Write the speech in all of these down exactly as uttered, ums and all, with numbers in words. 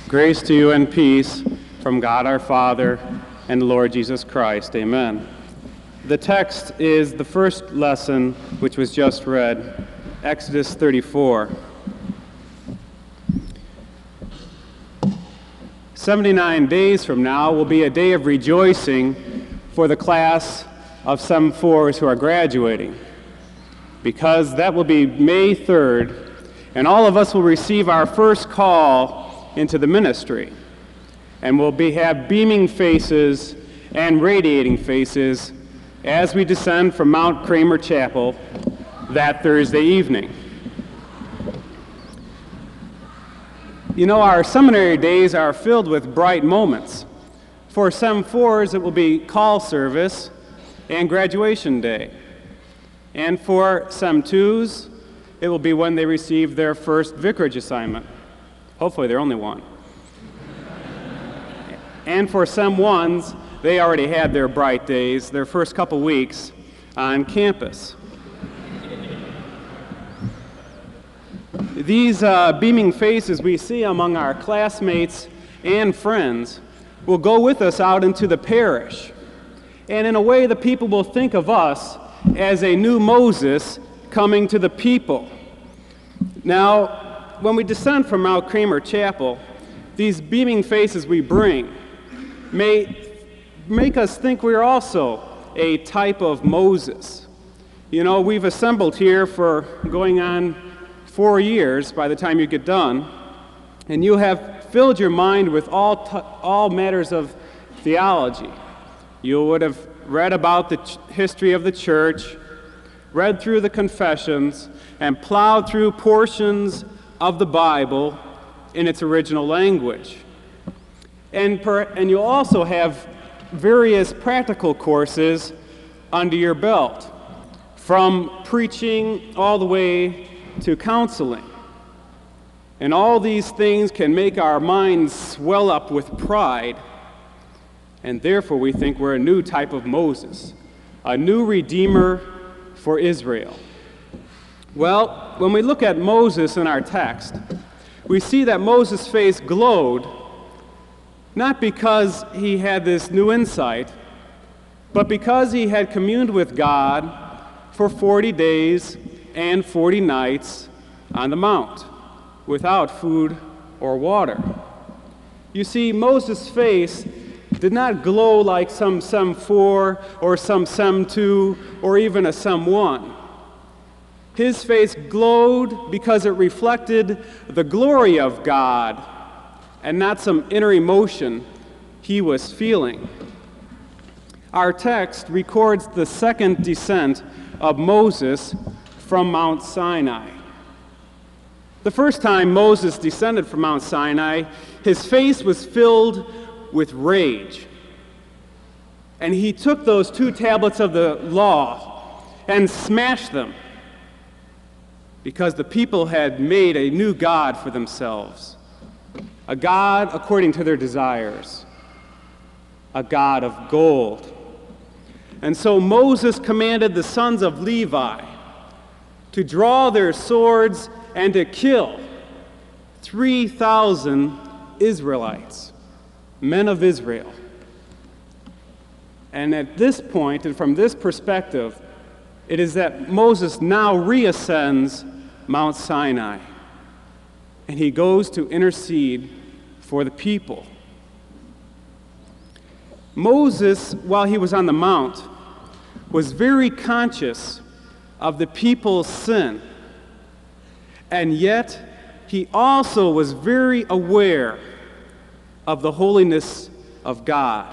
Grace to you and peace from God our Father and the Lord Jesus Christ. Amen. The text is the first lesson which was just read, Exodus thirty-four. seventy-nine days from now will be a day of rejoicing for the class of Sem fours who are graduating, because that will be May third, and all of us will receive our first call into the ministry, and we'll be, have beaming faces and radiating faces as we descend from Mount Kramer Chapel that Thursday evening. You know, our seminary days are filled with bright moments. For Sem fours, it will be call service and graduation day. And for Sem twos, it will be when they receive their first vicarage assignment. Hopefully they're only one. And for Sem ones, they already had their bright days, their first couple weeks on campus. These uh, beaming faces we see among our classmates and friends will go with us out into the parish. And in a way, the people will think of us as a new Moses coming to the people. Now, when we descend from Mount Kramer Chapel, these beaming faces we bring may make us think we are also a type of Moses. You know, we've assembled here for going on four years by the time you get done, and you have filled your mind with all, t- all matters of theology. You would have read about the ch- history of the church, read through the confessions, and plowed through portions of the Bible in its original language. And, per, and you'll also have various practical courses under your belt, from preaching all the way to counseling. And all these things can make our minds swell up with pride, and therefore we think we're a new type of Moses, a new Redeemer for Israel. Well, when we look at Moses in our text, we see that Moses' face glowed, not because he had this new insight, but because he had communed with God for forty days and forty nights on the mount, without food or water. You see, Moses' face did not glow like some Sem four or some Sem two or even a Sem one. His face glowed because it reflected the glory of God and not some inner emotion he was feeling. Our text records the second descent of Moses from Mount Sinai. The first time Moses descended from Mount Sinai, his face was filled with rage. And he took those two tablets of the law and smashed them, because the people had made a new god for themselves, a god according to their desires, a god of gold. And so Moses commanded the sons of Levi to draw their swords and to kill three thousand Israelites, men of Israel. And at this point, and from this perspective, it is that Moses now reascends Mount Sinai, and he goes to intercede for the people. Moses, while he was on the mount, was very conscious of the people's sin, and yet he also was very aware of the holiness of God.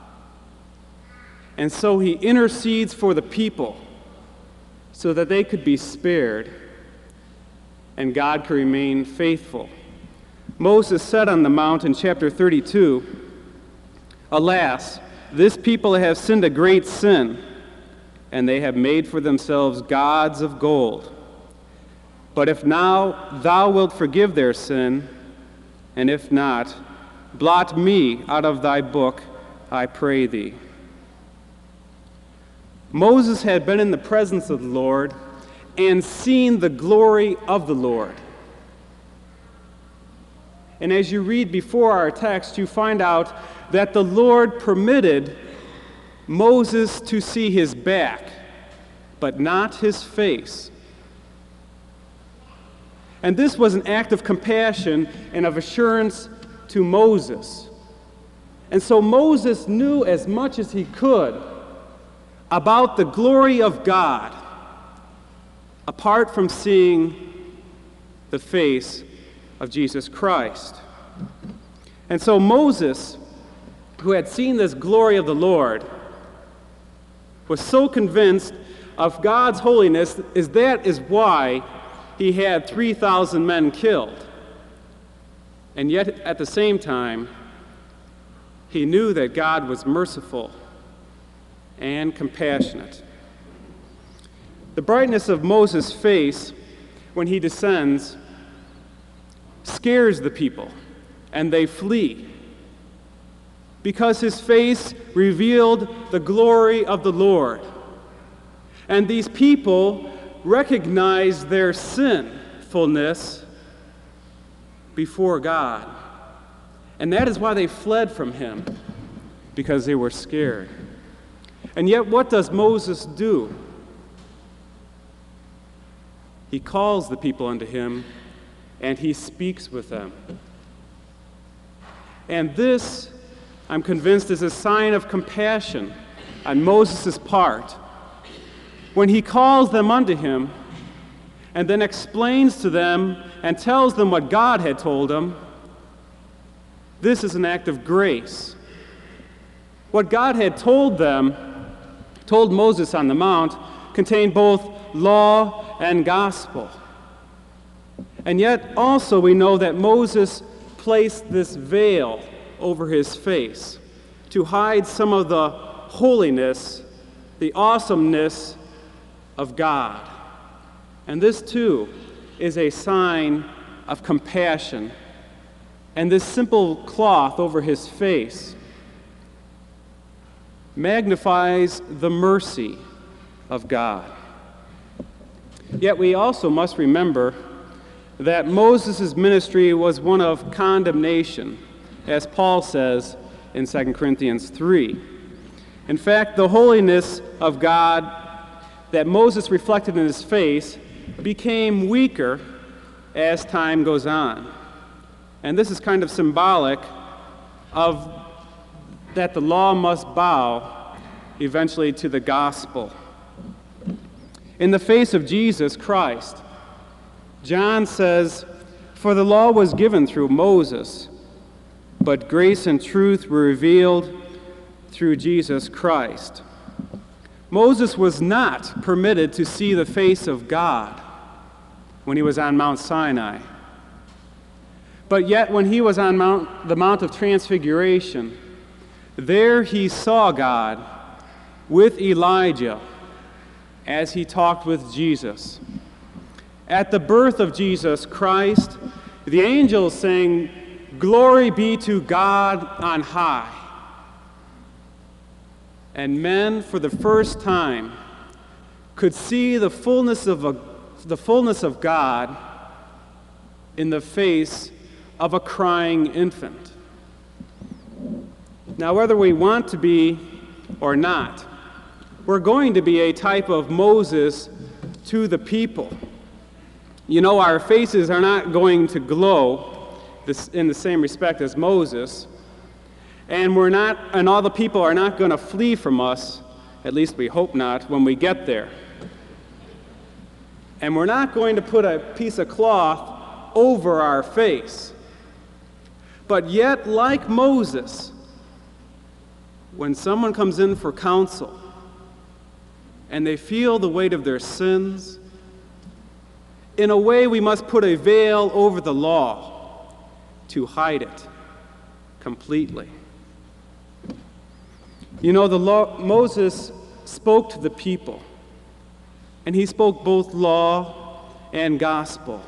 And so he intercedes for the people so that they could be spared and God could remain faithful. Moses said on the mount in chapter thirty-two, "Alas, this people have sinned a great sin, and they have made for themselves gods of gold. But if now thou wilt forgive their sin, and if not, blot me out of thy book, I pray thee." Moses had been in the presence of the Lord and seen the glory of the Lord. And as you read before our text, you find out that the Lord permitted Moses to see his back, but not his face. And this was an act of compassion and of assurance to Moses. And so Moses knew as much as he could about the glory of God, apart from seeing the face of Jesus Christ. And so Moses, who had seen this glory of the Lord, was so convinced of God's holiness is that is why he had three thousand men killed. And yet at the same time, he knew that God was merciful and compassionate. The brightness of Moses' face when he descends scares the people, and they flee, because his face revealed the glory of the Lord. And these people recognized their sinfulness before God. And that is why they fled from him, because they were scared. And yet, what does Moses do? He calls the people unto him, and he speaks with them. And this, I'm convinced, is a sign of compassion on Moses' part, when he calls them unto him and then explains to them and tells them what God had told them. This is an act of grace. What God had told them, told Moses on the Mount, contained both law and gospel. And yet also we know that Moses placed this veil over his face to hide some of the holiness, the awesomeness of God. And this too is a sign of compassion. And this simple cloth over his face magnifies the mercy of God. Yet we also must remember that Moses' ministry was one of condemnation, as Paul says in Second Corinthians three. In fact, the holiness of God that Moses reflected in his face became weaker as time goes on. And this is kind of symbolic of that the law must bow eventually to the gospel. In the face of Jesus Christ, John says, "For the law was given through Moses, but grace and truth were revealed through Jesus Christ." Moses was not permitted to see the face of God when he was on Mount Sinai. But yet when he was on Mount, the Mount of Transfiguration, there he saw God with Elijah as he talked with Jesus. At the birth of Jesus Christ, the angels sang, "Glory be to God on high." And men, for the first time, could see the fullness of a, the fullness of God in the face of a crying infant. Now, whether we want to be or not, we're going to be a type of Moses to the people. You know, our faces are not going to glow this, in the same respect as Moses. And we're not, and all the people are not going to flee from us, at least we hope not, when we get there. And we're not going to put a piece of cloth over our face. But yet, like Moses, when someone comes in for counsel and they feel the weight of their sins, in a way we must put a veil over the law to hide it completely. You know, the law, Moses spoke to the people, and he spoke both law and gospel.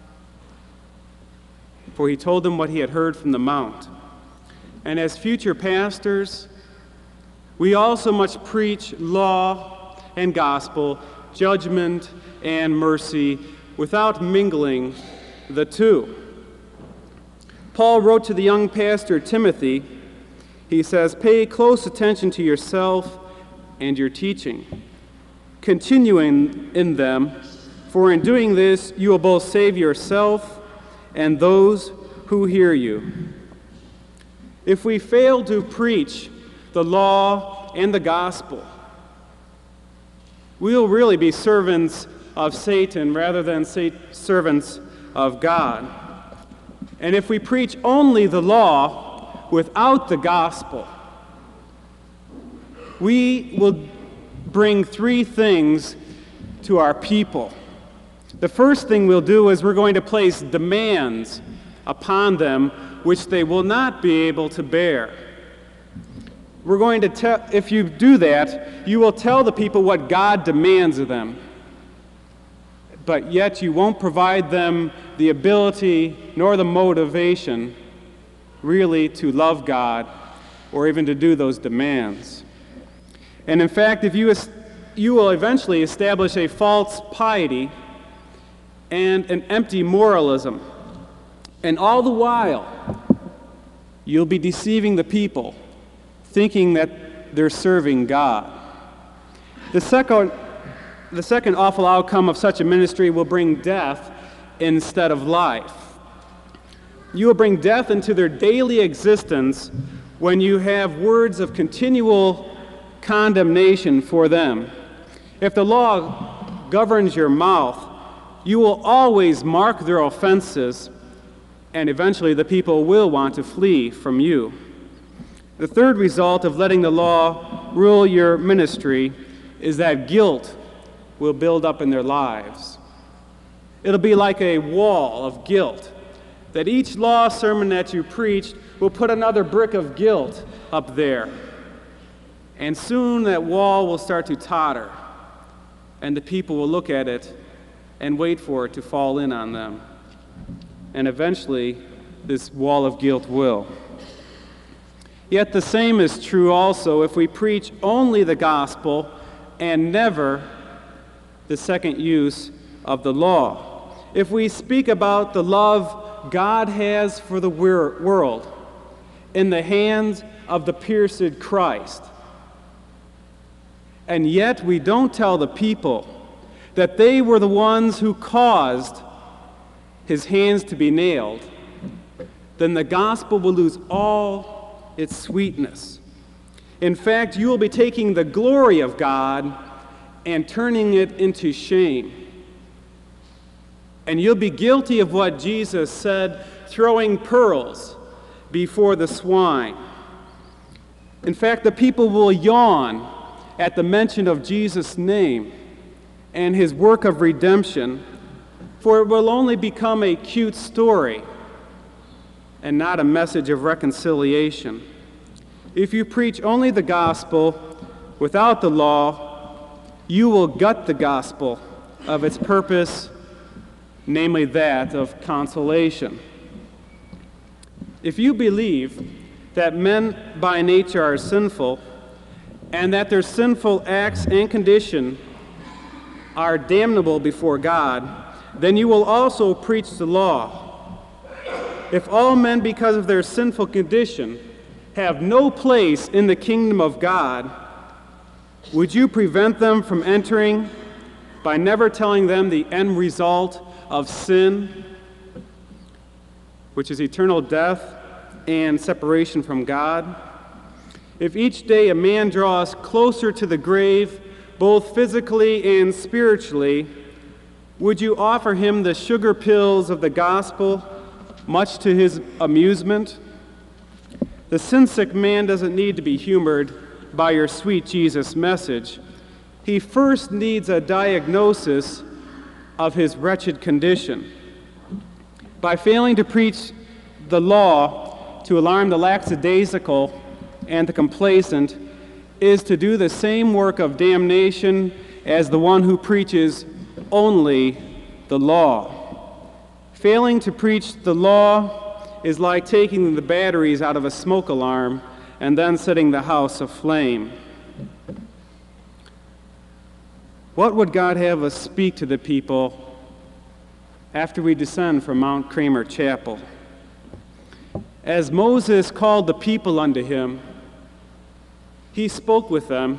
For he told them what he had heard from the Mount. And as future pastors, we also must preach law and gospel, judgment and mercy, without mingling the two. Paul wrote to the young pastor Timothy, he says, "Pay close attention to yourself and your teaching, continuing in them, for in doing this you will both save yourself and those who hear you." If we fail to preach the law and the gospel, we will really be servants of Satan rather than servants of God. And if we preach only the law without the gospel, we will bring three things to our people. The first thing we'll do is we're going to place demands upon them which they will not be able to bear. We're going to tell, if you do that, you will tell the people what God demands of them, but yet you won't provide them the ability nor the motivation really to love God or even to do those demands. And in fact, if you, you will eventually establish a false piety and an empty moralism, and all the while you'll be deceiving the people, thinking that they're serving God. The second, the second awful outcome of such a ministry will bring death instead of life. You will bring death into their daily existence when you have words of continual condemnation for them. If the law governs your mouth, you will always mark their offenses, and eventually the people will want to flee from you. The third result of letting the law rule your ministry is that guilt will build up in their lives. It'll be like a wall of guilt, that each law sermon that you preached will put another brick of guilt up there. And soon that wall will start to totter, and the people will look at it and wait for it to fall in on them. And eventually, this wall of guilt will. Yet the same is true also if we preach only the gospel and never the second use of the law. If we speak about the love God has for the world in the hands of the pierced Christ, and yet we don't tell the people that they were the ones who caused his hands to be nailed, then the gospel will lose all its sweetness. In fact, you will be taking the glory of God and turning it into shame. And you'll be guilty of what Jesus said, throwing pearls before the swine. In fact, the people will yawn at the mention of Jesus' name and his work of redemption, for it will only become a cute story and not a message of reconciliation. If you preach only the gospel without the law, you will gut the gospel of its purpose, namely that of consolation. If you believe that men by nature are sinful and that their sinful acts and condition are damnable before God, then you will also preach the law. If all men, because of their sinful condition, have no place in the kingdom of God, would you prevent them from entering by never telling them the end result of sin, which is eternal death and separation from God? If each day a man draws closer to the grave, both physically and spiritually, would you offer him the sugar pills of the gospel, much to his amusement? The sin-sick man doesn't need to be humored by your sweet Jesus message. He first needs a diagnosis of his wretched condition. By failing to preach the law to alarm the lackadaisical and the complacent is to do the same work of damnation as the one who preaches only the law. Failing to preach the law is like taking the batteries out of a smoke alarm and then setting the house aflame. What would God have us speak to the people after we descend from Mount Kramer Chapel? As Moses called the people unto him, he spoke with them,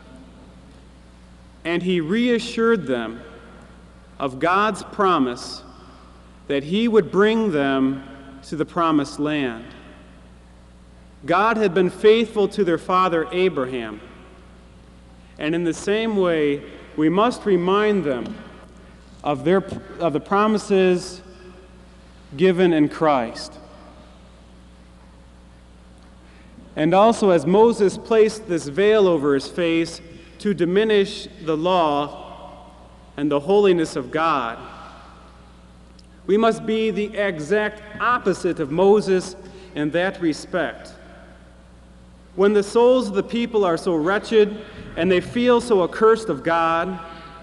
and he reassured them of God's promise that he would bring them to the promised land. God had been faithful to their father Abraham, and in the same way, we must remind them of, their, of the promises given in Christ. And also, as Moses placed this veil over his face to diminish the law and the holiness of God, we must be the exact opposite of Moses in that respect. When the souls of the people are so wretched and they feel so accursed of God,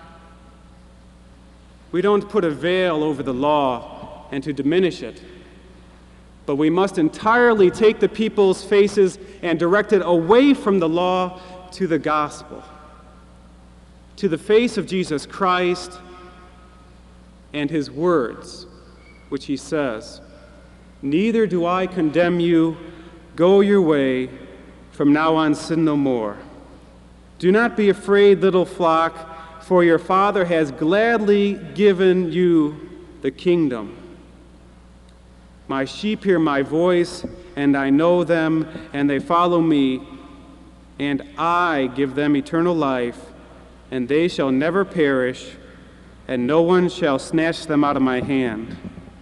we don't put a veil over the law and to diminish it, but we must entirely take the people's faces and direct it away from the law to the gospel, to the face of Jesus Christ and his words, which he says, "Neither do I condemn you, go your way, from now on sin no more. Do not be afraid, little flock, for your Father has gladly given you the kingdom. My sheep hear my voice, and I know them, and they follow me, and I give them eternal life, and they shall never perish, and no one shall snatch them out of my hand."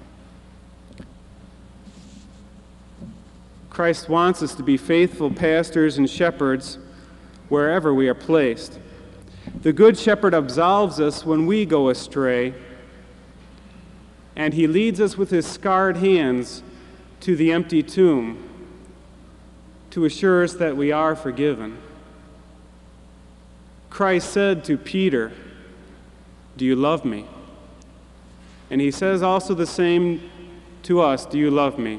Christ wants us to be faithful pastors and shepherds wherever we are placed. The Good Shepherd absolves us when we go astray, and he leads us with his scarred hands to the empty tomb to assure us that we are forgiven. Christ said to Peter, "Do you love me?" And he says also the same to us, "Do you love me?"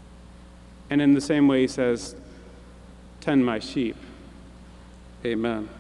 And in the same way he says, "Tend my sheep." Amen.